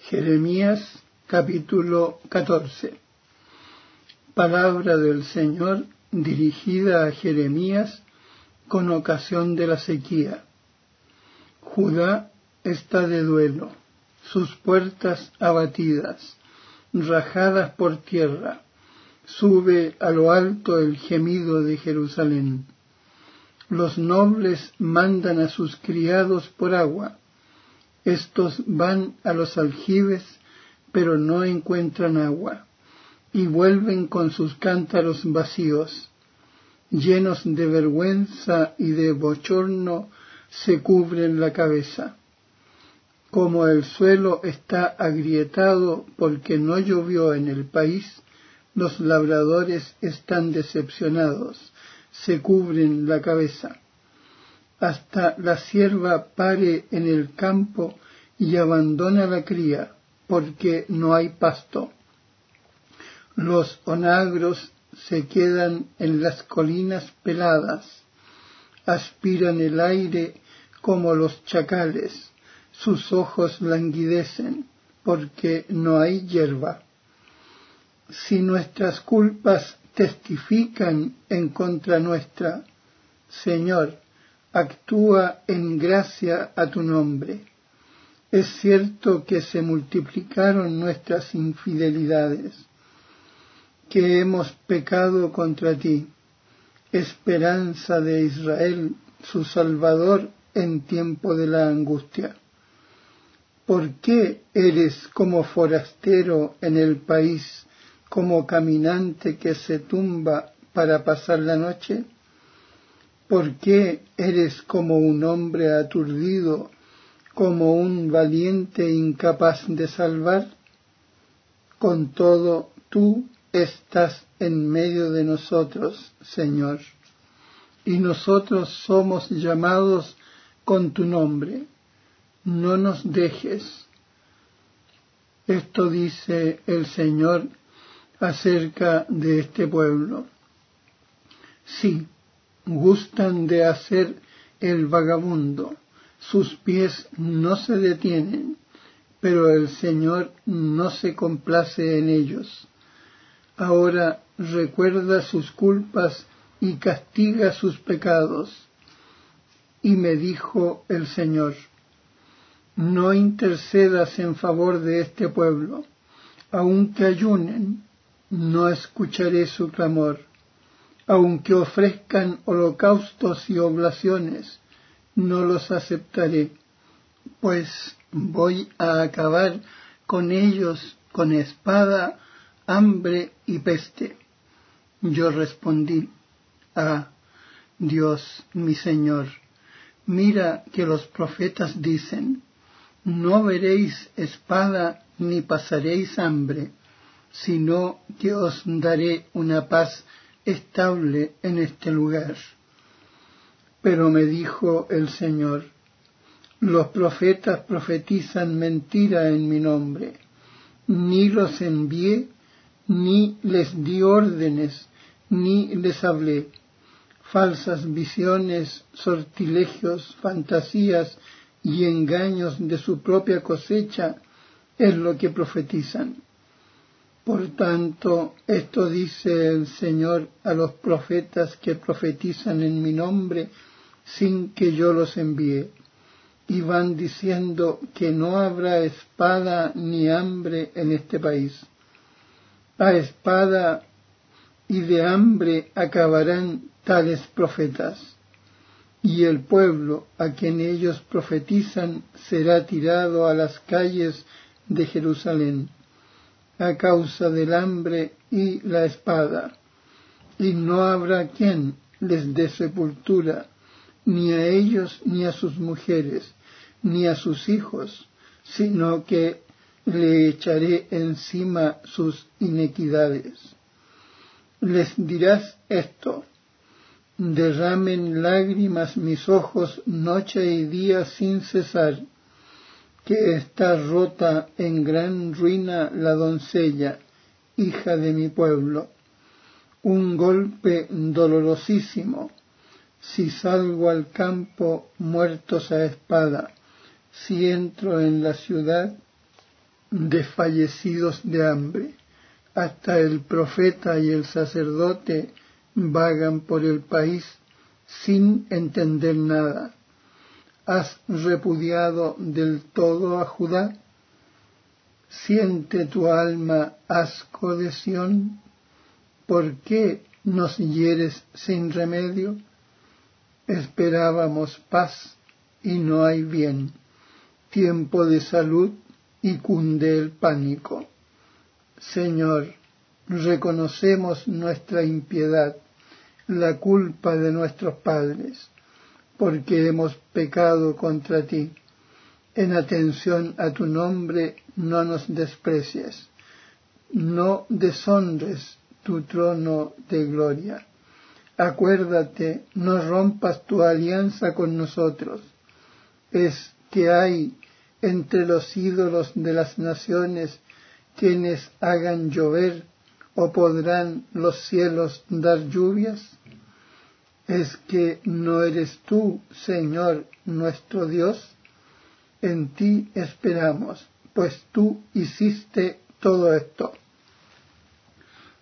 Jeremías capítulo 14. Palabra del Señor dirigida a Jeremías con ocasión de la sequía. Judá está de duelo, sus puertas abatidas, rajadas por tierra. Sube a lo alto el gemido de Jerusalén. Los nobles mandan a sus criados por agua. Estos van a los aljibes, pero no encuentran agua, y vuelven con sus cántaros vacíos. Llenos de vergüenza y de bochorno, se cubren la cabeza. Como el suelo está agrietado porque no llovió en el país, los labradores están decepcionados, se cubren la cabeza. Hasta la sierva pare en el campo y abandona la cría, porque no hay pasto. Los onagros se quedan en las colinas peladas, aspiran el aire como los chacales, sus ojos languidecen, porque no hay hierba. Si nuestras culpas testifican en contra nuestra, Señor, actúa en gracia a tu nombre. Es cierto que se multiplicaron nuestras infidelidades, que hemos pecado contra ti, esperanza de Israel, su Salvador en tiempo de la angustia. ¿Por qué eres como forastero en el país, como caminante que se tumba para pasar la noche? ¿Por qué eres como un hombre aturdido, como un valiente incapaz de salvar? Con todo, tú estás en medio de nosotros, Señor, y nosotros somos llamados con tu nombre. No nos dejes. Esto dice el Señor acerca de este pueblo. Sí, gustan de hacer el vagabundo, sus pies no se detienen, pero el Señor no se complace en ellos. Ahora recuerda sus culpas y castiga sus pecados. Y me dijo el Señor: no intercedas en favor de este pueblo, aunque ayunen, no escucharé su clamor. Aunque ofrezcan holocaustos y oblaciones, no los aceptaré, pues voy a acabar con ellos con espada, hambre y peste. Yo respondí: Dios, mi Señor, mira que los profetas dicen: no veréis espada ni pasaréis hambre, sino que os daré una paz estable en este lugar. Pero me dijo el Señor: los profetas profetizan mentira en mi nombre. Ni los envié, ni les di órdenes, ni les hablé. Falsas visiones, sortilegios, fantasías y engaños de su propia cosecha es lo que profetizan. Por tanto, esto dice el Señor a los profetas que profetizan en mi nombre sin que yo los envíe, y van diciendo que no habrá espada ni hambre en este país. A espada y de hambre acabarán tales profetas, y el pueblo a quien ellos profetizan será tirado a las calles de Jerusalén, a causa del hambre y la espada, y no habrá quien les dé sepultura, ni a ellos ni a sus mujeres, ni a sus hijos, sino que le echaré encima sus inequidades. Les dirás esto: derramen lágrimas mis ojos noche y día sin cesar, que está rota en gran ruina la doncella, hija de mi pueblo. Un golpe dolorosísimo. Si salgo al campo, muertos a espada. Si entro en la ciudad, desfallecidos de hambre. Hasta el profeta y el sacerdote vagan por el país sin entender nada. ¿Has repudiado del todo a Judá? ¿Siente tu alma asco de Sión? ¿Por qué nos hieres sin remedio? Esperábamos paz y no hay bien, tiempo de salud y cunde el pánico. Señor, reconocemos nuestra impiedad, la culpa de nuestros padres, porque hemos pecado contra ti. En atención a tu nombre no nos desprecies, no deshonres tu trono de gloria. Acuérdate, no rompas tu alianza con nosotros. Es que hay entre los ídolos de las naciones quienes hagan llover, o podrán los cielos dar lluvias. ¿Es que no eres tú, Señor, nuestro Dios? En ti esperamos, pues tú hiciste todo esto.